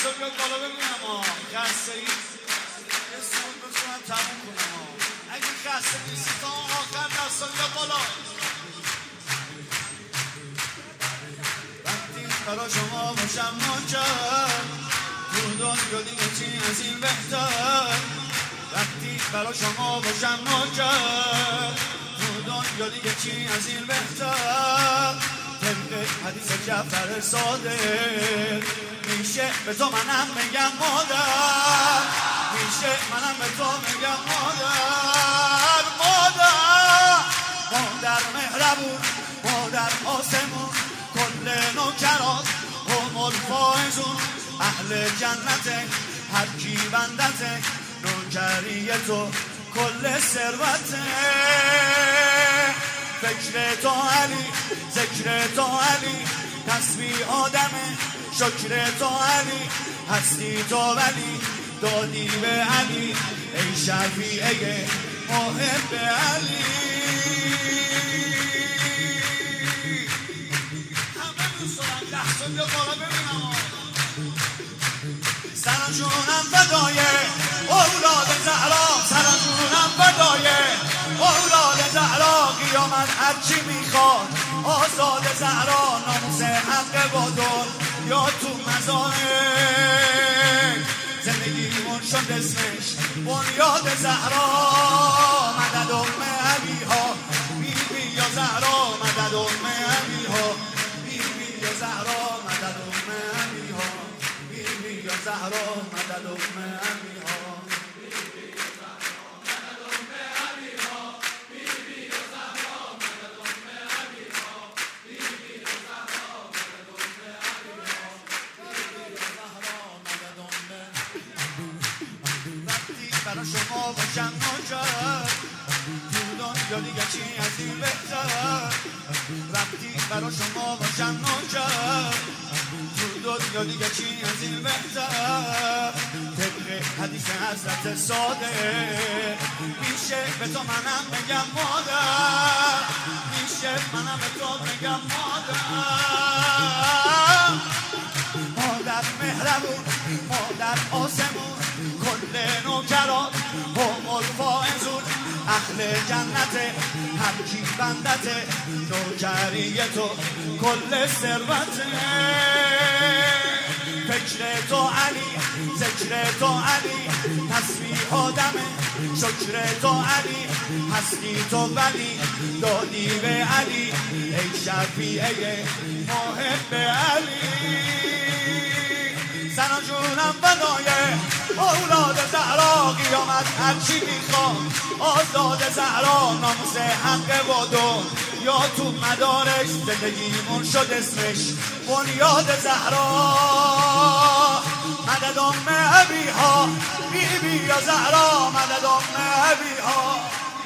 دستا بیاد بالا ببینم ها خسته ای یه سون بتونم تموم کنم ها اگه خسته نیستی تا آخر دستا بیاد بالا وقتی برا شما باشم نوکر تو دنیا دیگه چی از این بهتر وقتی برا شما باشم نوکر تو دنیا دیگه چی از این بهتر طبق حدیث جعفر صادق میشه به تو منم میگم مادر میشه منم به تو میگم مادر مادر مهربون مادر آسمون کل نوکرات هم الفائزون اهل جنته هر کی بندته نوکری تو کل ثروته فکر تو علی ذکر تو علی تسبیح آدمه شکر تو علی هستی تو ولی دادی به علی ای شفیعه محب علی همه دوست دارم لحظه بیا بالا ببینم سرانجونم فدای اولاد زهرا سرانجونم فدای اولاد زهرا قیامت هرچی میخواد آزاد زهرا ناموس حق بادون یا تو مزاره زندگیمون شد اسمش بنیاد زهرا مدد علی ها بی بی یا زهرا مدد علی ها بی بی یا زهرا مدد علی ها بی بی یا زهرا مدد علی ها برا شما باشم نوکر تو دنیا دیگه چی از این بهتر وقتی برا شما باشم نوکر تو دنیا دیگه چی از این بهتر طبق حدیث حضرت صادق میشه به تو منم بگم مادر میشه منم به تو بگم مادر مهربون مادر آسمون کل نوکرات هم الفائزون اهل جنته هر کی بندته نوکری تو کل ثروته فکر تو علی ذکر تو علی تسبیح آدمه شکر تو علی هستی تو ولی دادی به علی ای شفیعه محب علی سرانجونم فدای اولاد زهرا قیامت هرچی میخواد آزاد زهرا ناموس حق بادون یا تو مدارش زندگیمون شد اسمش بنیاد زهرا مدد ابی ها بی بی یا زهرا مدد ابی ها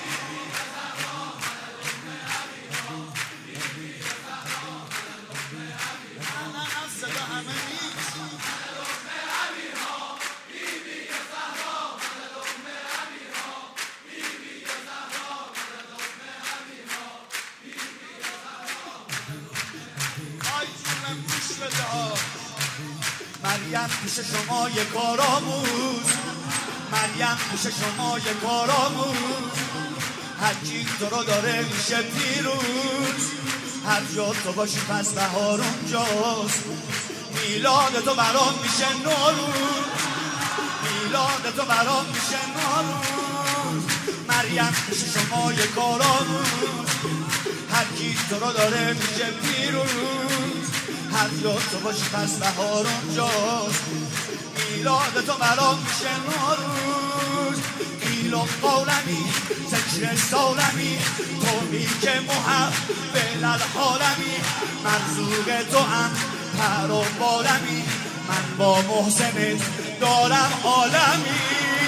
مریم پیش شما یه کارآموز مریم پیش شما یه کارآموز هر کی تو رو داره میشه پیروز هر جا تو باشی پس بهار اونجاست میلاد تو برام میشه نوروز میلاد تو برام میشه نوروز مریم پیش شما یه کارآموز هر کی تو رو داره میشه پیروز هر جا تو باشی پس بهار اونجاست میلاد تو برام میشه نوروز قیل و قولمی ذکر سالمی تومی که محب للعالمی مرزوق تو هم پر و بالمی من با محسنت دارم عالمی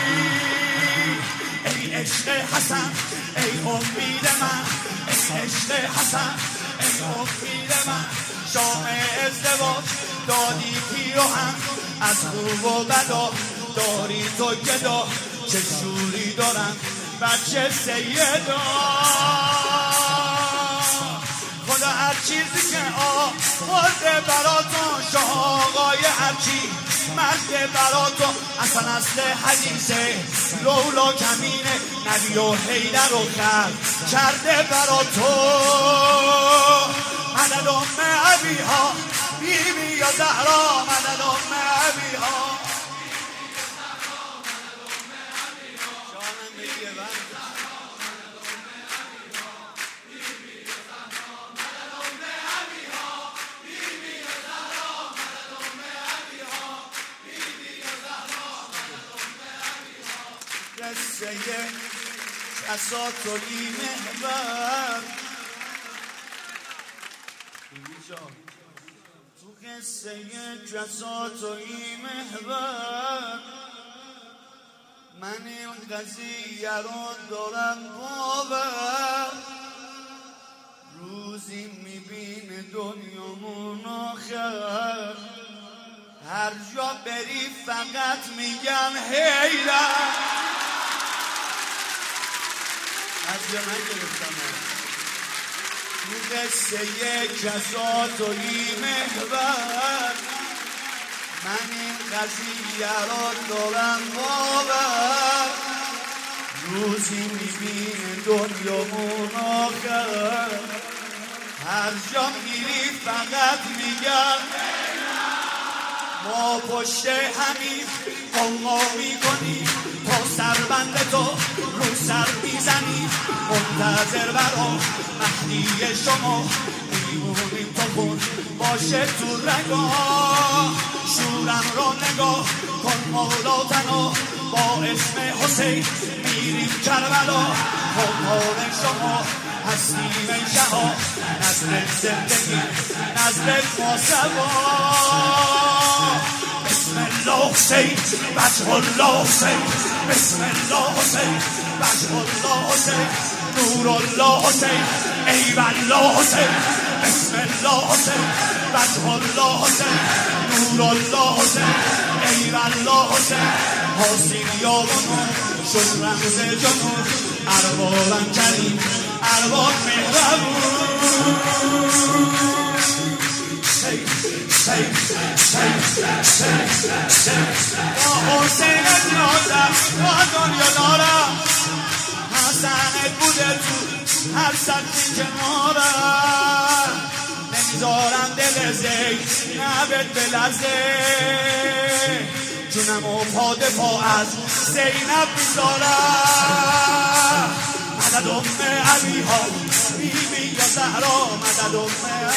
ای عشق حسن ای امید من ای عشق حسن ای امید من شام ازدواج دادی پیراهن از خوب و بدا داری تو گدا چه شوری دارن بچه سیدا خدا هر چیزی که آورده براتون شاه آقای هرچی مرد برا تو اصلا اصل حدیثه لولا کمینه نبی و حیدر و کرده برا تو مدد ابیها بیبی یا زهرا مدد ابیها قصه کسات و محور تو قصه کسات و محور من این قضیه رو دارم باور روزی میبینه دنیامون آخر هر جا بری فقط میگم حیدر از جا نگرفتم تو قصه کسات و محور من این قضیه را دارم باور روزی میبینه دنیامون آخر هر جا میری فقط میگم ما پشت همین قوما میکنیم تا سربند تو رو سر میزنیم منتظر برا مهدی شما میمونیم تا خون باشه تو رگاه شورم را نگاه کن مولا تنها با اسم حسین میریم کربلا خمار شما هستیم شها نظر زندگی نظر ماسوا بسم الله حسین وجه الله حسین بسم الله حسین وجه الله حسین نور الله حسین ای والله حسین بسم الله حسین وجه الله حسین نور الله حسین ای والله حسین حسین یارونو شد رمز جنون اربابم کریم ارباب مهربون با حسینت نازم با دنیا دارم حسنت بوده تو هر سطحی کنارم نمیذارم دل زینبت بلرزه جونم و پا دفاع از زینب میذارم مدد ابیها بیبی یا زهرا مدد